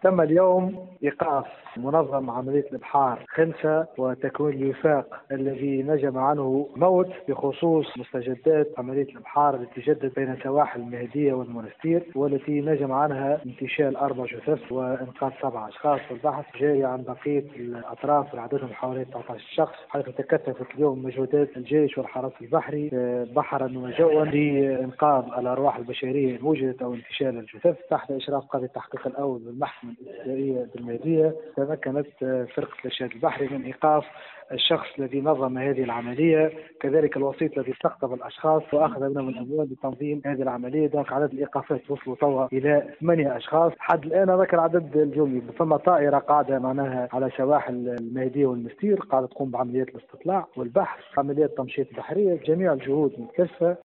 تم اليوم إيقاف منظم عملية الإبحار خنسة وتكوين الوفاق الذي نجم عنه موت بخصوص مستجدات عملية الإبحار التي جدت بين سواحل المهدية والمنستير، والتي نجم عنها انتشال 4 جثث وإنقاذ 7 أشخاص. والبحث جاري عن بقية الأطراف اللي عددهم حوالي 19 شخص، حيث تكثفت اليوم مجهودات الجيش والحرس البحري بحرا وجوا لإنقاذ الأرواح البشرية إن وجدت أو انتشال الجثث. تحت إشراف قاضي التحقيق الأول بالمحكمة الابتدائية بالمهدية، تمكنت فرقة الإرشاد البحري من إيقاف الشخص الذي نظم هذه العملية، كذلك الوسيط الذي استقطب الأشخاص وأخذ منهم الأموال لتنظيم هذه العملية. دونك عدد الإيقافات وصلوا توا إلى 8 أشخاص حد الآن. هذاك العدد الجوي. ثم طائرة قاعدة معناها على سواحل المهدية والمستير قاعدة تقوم بعمليات الاستطلاع والبحث، عمليات تمشيط بحرية. جميع الجهود مكثفة.